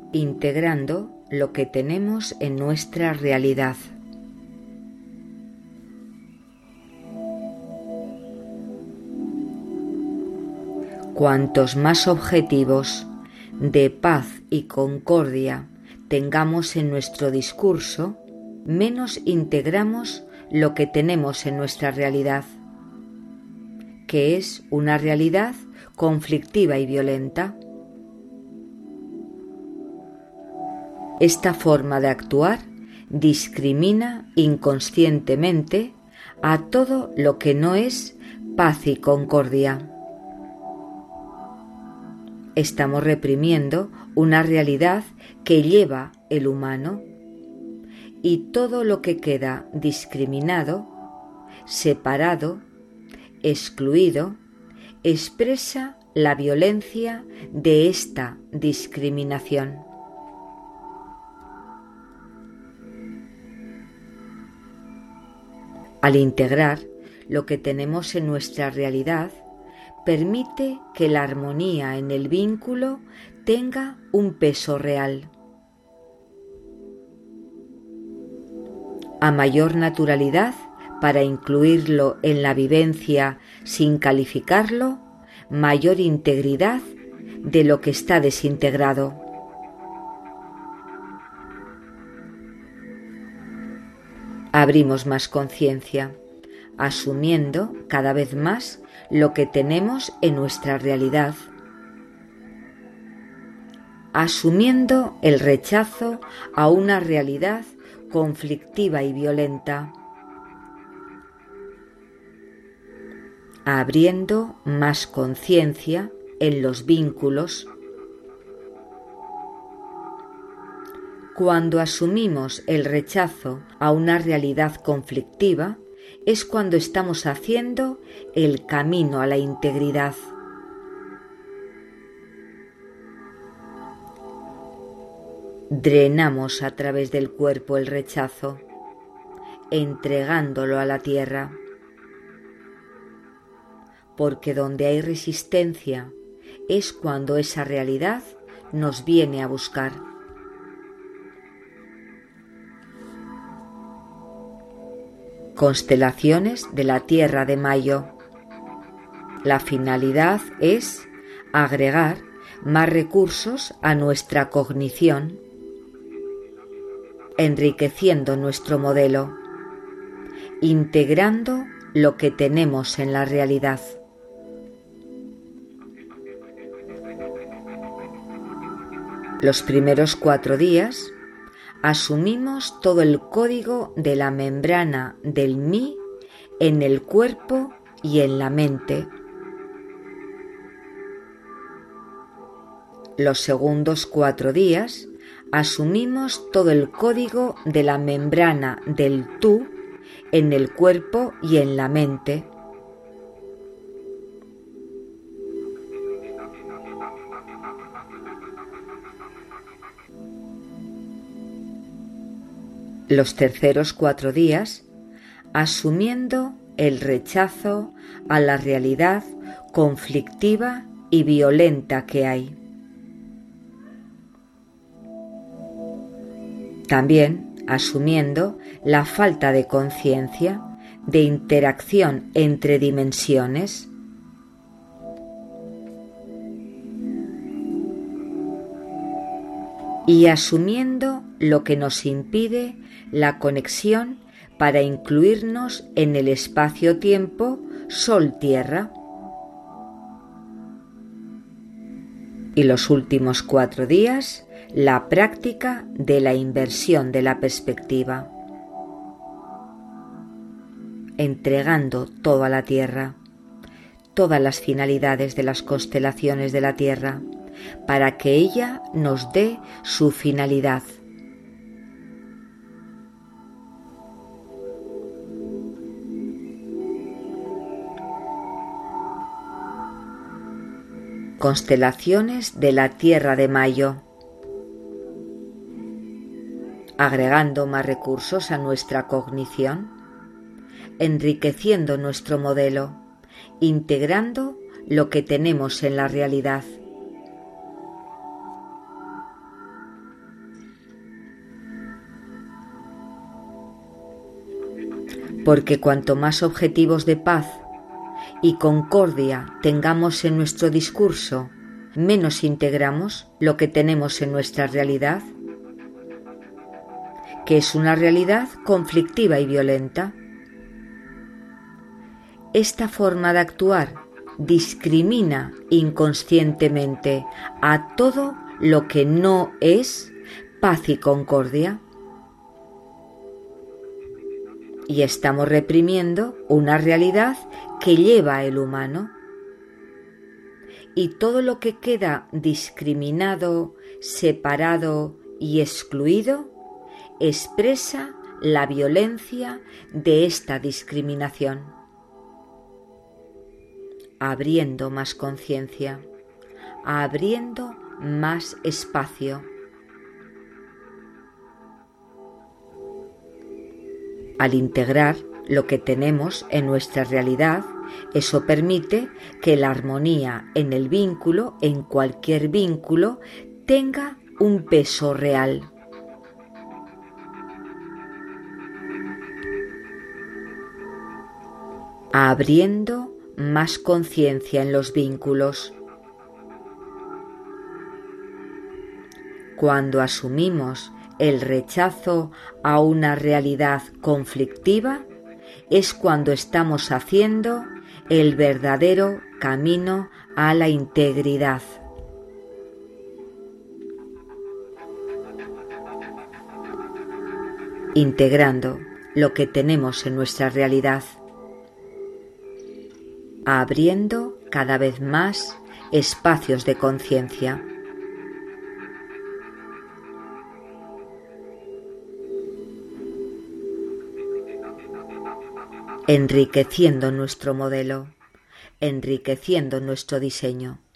integrando lo que tenemos en nuestra realidad. Cuantos más objetivos de paz y concordia tengamos en nuestro discurso, menos integramos lo que tenemos en nuestra realidad, que es una realidad conflictiva y violenta. Esta forma de actuar discrimina inconscientemente a todo lo que no es paz y concordia. Estamos reprimiendo una realidad que lleva el humano, y todo lo que queda discriminado, separado, excluido, expresa la violencia de esta discriminación. Al integrar lo que tenemos en nuestra realidad, permite que la armonía en el vínculo tenga un peso real. A mayor naturalidad para incluirlo en la vivencia sin calificarlo, mayor integridad de lo que está desintegrado. Abrimos más conciencia, asumiendo cada vez más lo que tenemos en nuestra realidad, asumiendo el rechazo a una realidad conflictiva y violenta, abriendo más conciencia en los vínculos. Cuando asumimos el rechazo a una realidad conflictiva, es cuando estamos haciendo el camino a la integridad. Drenamos a través del cuerpo el rechazo, entregándolo a la tierra. Porque donde hay resistencia es cuando esa realidad nos viene a buscar. Constelaciones de la Tierra de Mayo. La finalidad es agregar más recursos a nuestra cognición, enriqueciendo nuestro modelo, integrando lo que tenemos en la realidad. Los primeros 4 días asumimos todo el código de la membrana del mí en el cuerpo y en la mente. Los segundos 4 días asumimos todo el código de la membrana del tú en el cuerpo y en la mente. Los terceros 4 días, asumiendo el rechazo a la realidad conflictiva y violenta que hay. También asumiendo la falta de conciencia, de interacción entre dimensiones. Y asumiendo lo que nos impide la conexión para incluirnos en el espacio-tiempo Sol-Tierra. Y los últimos 4 días, la práctica de la inversión de la perspectiva, entregando todo a la Tierra, todas las finalidades de las constelaciones de la Tierra, para que ella nos dé su finalidad. Constelaciones de la Tierra de Mayo. Agregando más recursos a nuestra cognición, enriqueciendo nuestro modelo, integrando lo que tenemos en la realidad. porque cuanto más objetivos de paz y concordia tengamos en nuestro discurso, menos integramos lo que tenemos en nuestra realidad, que es una realidad conflictiva y violenta. Esta forma de actuar discrimina inconscientemente a todo lo que no es paz y concordia. Y estamos reprimiendo una realidad que lleva el humano. Y todo lo que queda discriminado, separado y excluido expresa la violencia de esta discriminación. Abriendo más conciencia, abriendo más espacio. Al integrar lo que tenemos en nuestra realidad, eso permite que la armonía en el vínculo, en cualquier vínculo, tenga un peso real. Abriendo más conciencia en los vínculos. Cuando asumimos el rechazo a una realidad conflictiva, es cuando estamos haciendo el verdadero camino a la integridad. Integrando lo que tenemos en nuestra realidad, abriendo cada vez más espacios de conciencia. Enriqueciendo nuestro modelo, enriqueciendo nuestro diseño.